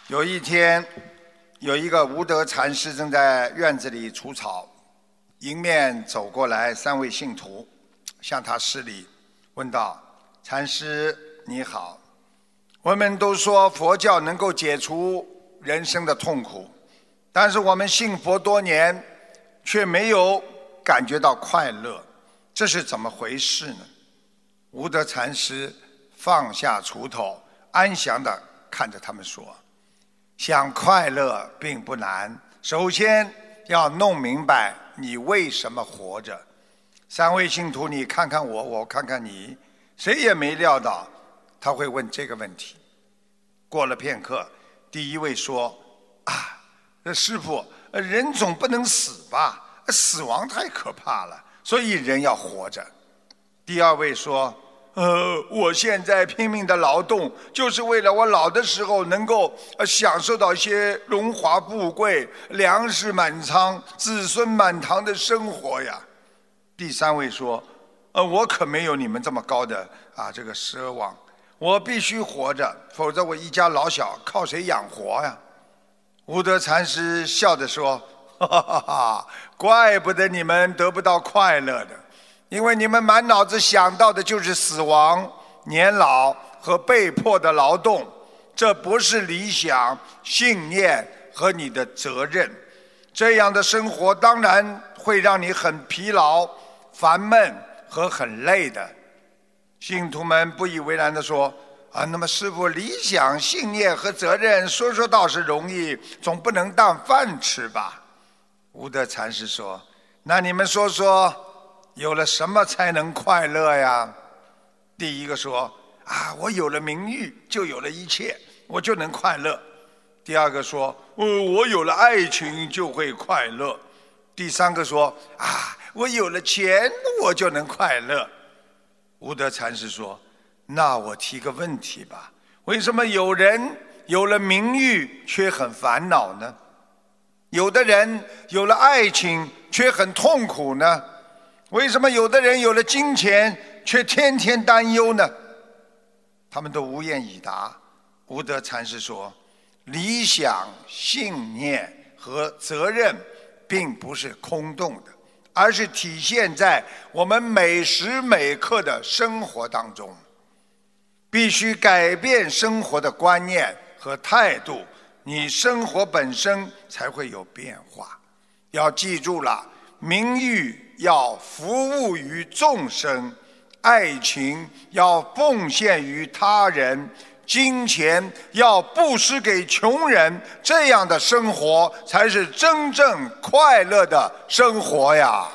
有一天，有一个无德禅师正在院子里除草，迎面走过来三位信徒，向他施礼，问道：“禅师你好，我们都说佛教能够解除人生的痛苦，但是我们信佛多年，却没有感觉到快乐，这是怎么回事呢？”无德禅师放下锄头，安详地看着他们说：“想快乐并不难，首先要弄明白你为什么活着。”三位信徒，你看看我，我看看你，谁也没料到他会问这个问题。过了片刻，第一位说：“师父，人总不能死吧？死亡太可怕了，所以人要活着。”第二位说：“我现在拼命的劳动，就是为了我老的时候能够享受到一些荣华富贵、粮食满仓、子孙满堂的生活呀。”第三位说：“我可没有你们这么高的这个奢望，我必须活着，否则我一家老小靠谁养活呀？”无德禅师笑着说：“哈哈哈，怪不得你们得不到快乐的。因为你们满脑子想到的就是死亡、年老和被迫的劳动，这不是理想、信念和你的责任。这样的生活当然会让你很疲劳、烦闷和很累的。”信徒们不以为然地说：“那么师父，理想、信念和责任说说倒是容易，总不能当饭吃吧？”无德禅师说：“那你们说说，有了什么才能快乐呀？”第一个说：“我有了名誉，就有了一切，我就能快乐。”第二个说：“我有了爱情就会快乐。”第三个说：“我有了钱，我就能快乐。”无德禅师说：“那我提个问题吧，为什么有人有了名誉却很烦恼呢？有的人有了爱情却很痛苦呢？为什么有的人有了金钱却天天担忧呢？”他们都无言以答。无德禅师说：“理想、信念和责任并不是空洞的，而是体现在我们每时每刻的生活当中。必须改变生活的观念和态度，你生活本身才会有变化。要记住了，名誉要服务于众生，爱情要奉献于他人，金钱要布施给穷人，这样的生活才是真正快乐的生活呀！”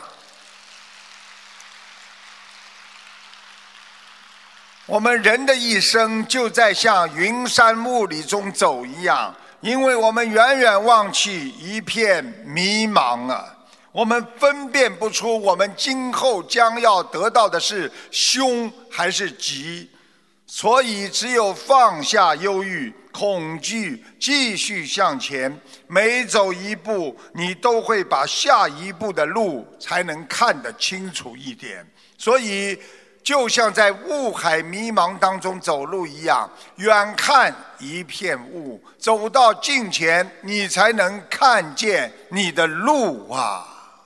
我们人的一生就在像云山雾里中走一样，因为我们远远望去一片迷茫啊，我们分辨不出我们今后将要得到的是凶还是吉，所以只有放下忧郁、恐惧，继续向前，每走一步，你都会把下一步的路才能看得清楚一点。所以就像在雾海迷茫当中走路一样，远看一片雾，走到近前，你才能看见你的路啊！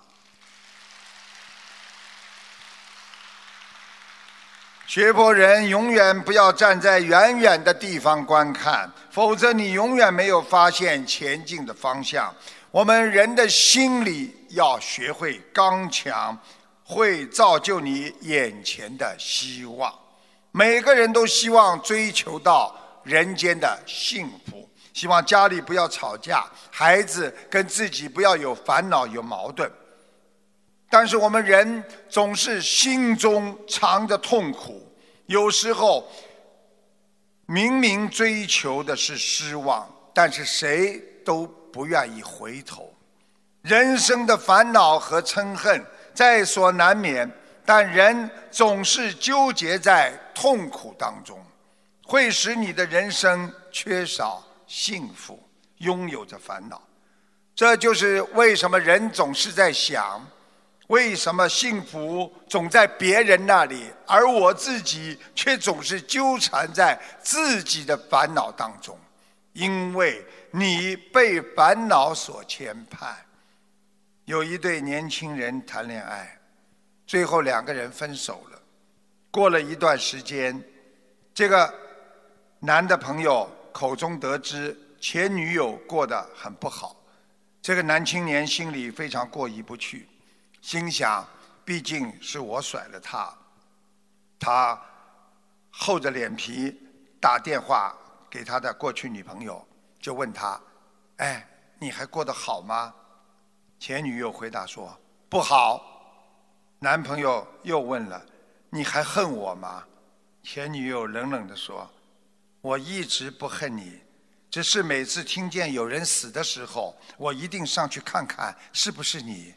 学佛人永远不要站在远远的地方观看，否则你永远没有发现前进的方向。我们人的心里要学会刚强，会造就你眼前的希望。每个人都希望追求到人间的幸福，希望家里不要吵架，孩子跟自己不要有烦恼有矛盾。但是我们人总是心中藏着痛苦，有时候明明追求的是失望，但是谁都不愿意回头。人生的烦恼和嗔恨在所难免，但人总是纠结在痛苦当中，会使你的人生缺少幸福，拥有着烦恼。这就是为什么人总是在想，为什么幸福总在别人那里，而我自己却总是纠缠在自己的烦恼当中。 因为你被烦恼所牵绊。有一对年轻人谈恋爱，最后2个人分手了。过了一段时间，这个男的朋友口中得知前女友过得很不好，这个男青年心里非常过意不去，心想毕竟是我甩了他，他厚着脸皮打电话给他的过去女朋友，就问他：哎，你还过得好吗？前女友回答说：不好。男朋友又问了：你还恨我吗？前女友冷冷地说：我一直不恨你，只是每次听见有人死的时候，我一定上去看看是不是你。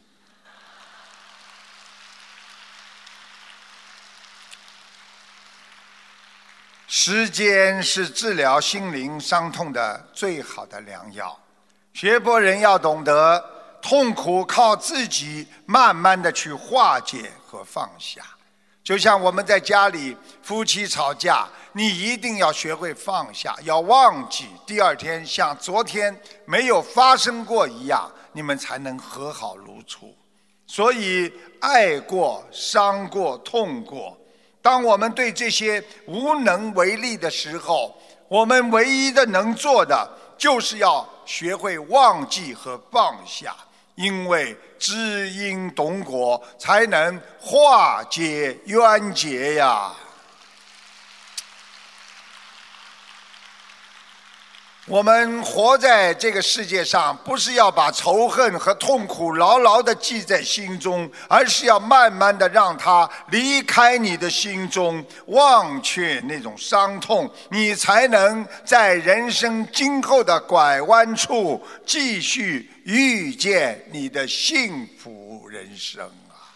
时间是治疗心灵伤痛的最好的良药。学佛人要懂得，痛苦靠自己慢慢的去化解和放下。就像我们在家里夫妻吵架，你一定要学会放下，要忘记，第二天像昨天没有发生过一样，你们才能和好如初。所以爱过、伤过、痛过，当我们对这些无能为力的时候，我们唯一的能做的就是要学会忘记和放下，因为知因懂果，才能化解冤结呀。我们活在这个世界上，不是要把仇恨和痛苦牢牢地记在心中，而是要慢慢地让它离开你的心中，忘却那种伤痛，你才能在人生今后的拐弯处继续遇见你的幸福人生。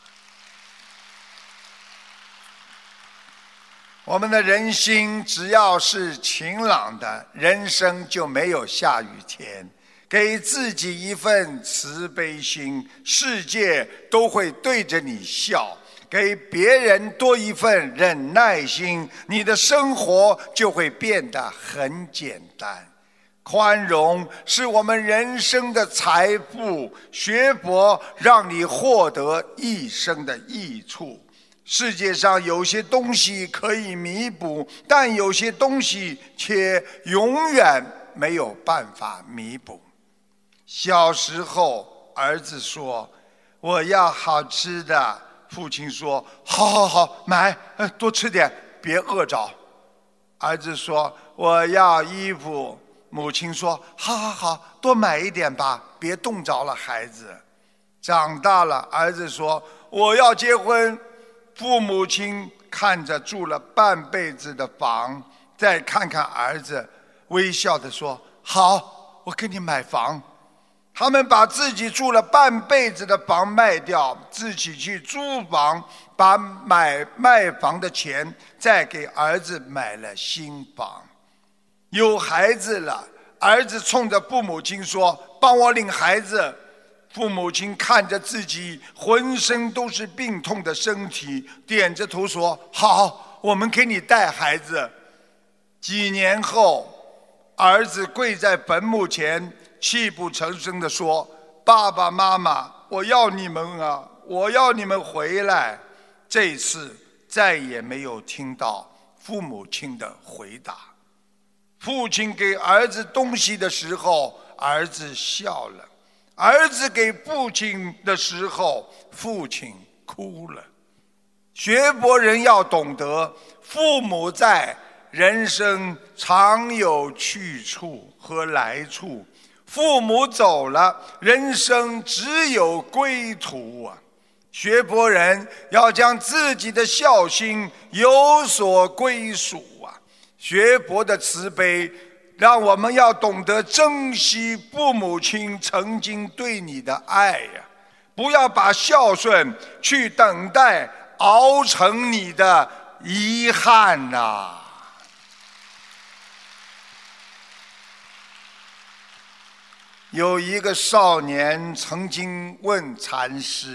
我们的人心只要是晴朗的，人生就没有下雨天。给自己一份慈悲心，世界都会对着你笑；给别人多一份忍耐心，你的生活就会变得很简单。宽容是我们人生的财富，学佛让你获得一生的益处。世界上有些东西可以弥补，但有些东西却永远没有办法弥补。小时候，儿子说：“我要好吃的。”父亲说：“好，买，多吃点，别饿着。”儿子说：“我要衣服。”母亲说：“好，多买一点吧，别冻着了孩子。”长大了，儿子说：“我要结婚。”父母亲看着住了半辈子的房，再看看儿子，微笑地说：“好，我给你买房。”他们把自己住了半辈子的房卖掉，自己去租房，把卖房的钱再给儿子买了新房。有孩子了，儿子冲着父母亲说：“帮我领孩子。”父母亲看着自己浑身都是病痛的身体，点着头说：“好，我们给你带孩子。”几年后，儿子跪在坟墓前，泣不成声地说：“爸爸妈妈，我要你们啊，我要你们回来。”这次再也没有听到父母亲的回答。父亲给儿子东西的时候，儿子笑了。儿子给父亲的时候，父亲哭了。学佛人要懂得，父母在，人生常有去处和来处；父母走了，人生只有归途啊！学佛人要将自己的孝心有所归属啊！学佛的慈悲，让我们要懂得珍惜父母亲曾经对你的爱呀！不要把孝顺去等待熬成你的遗憾呐！有一个少年曾经问禅师：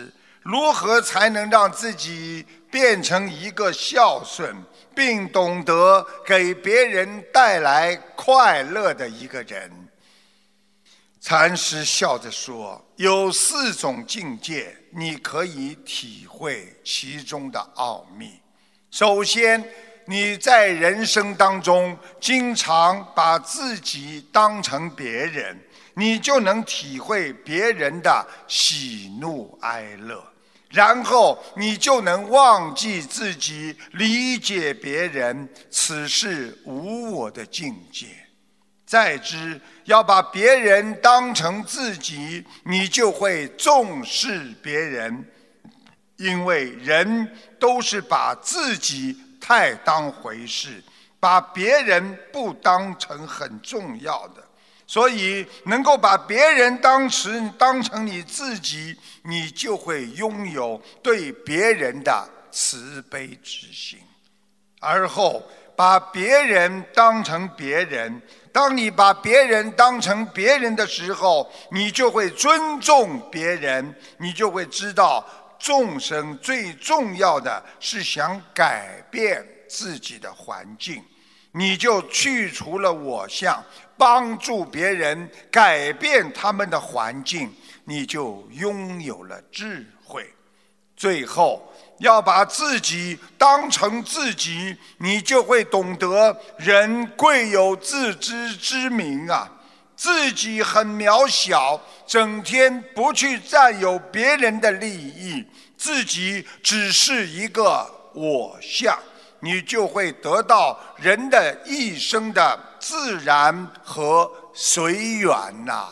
如何才能让自己变成一个孝顺并懂得给别人带来快乐的一个人？禅师笑着说，有4种境界，你可以体会其中的奥秘。首先，你在人生当中经常把自己当成别人，你就能体会别人的喜怒哀乐，然后你就能忘记自己，理解别人，此是无我的境界。再之，要把别人当成自己，你就会重视别人，因为人都是把自己太当回事，把别人不当成很重要的，所以能够把别人当成你自己，你就会拥有对别人的慈悲之心。而后把别人当成别人，当你把别人当成别人的时候，你就会尊重别人，你就会知道众生最重要的是想改变自己的环境，你就去除了我相，帮助别人改变他们的环境，你就拥有了智慧。最后要把自己当成自己，你就会懂得人贵有自知之明啊，自己很渺小，整天不去占有别人的利益，自己只是一个我相，你就会得到人的一生的自然和随缘呐。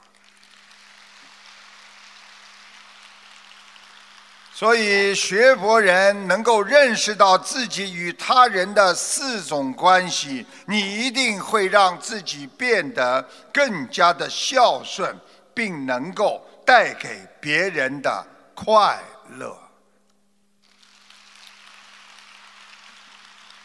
所以学佛人能够认识到自己与他人的4种关系，你一定会让自己变得更加的孝顺，并能够带给别人的快乐。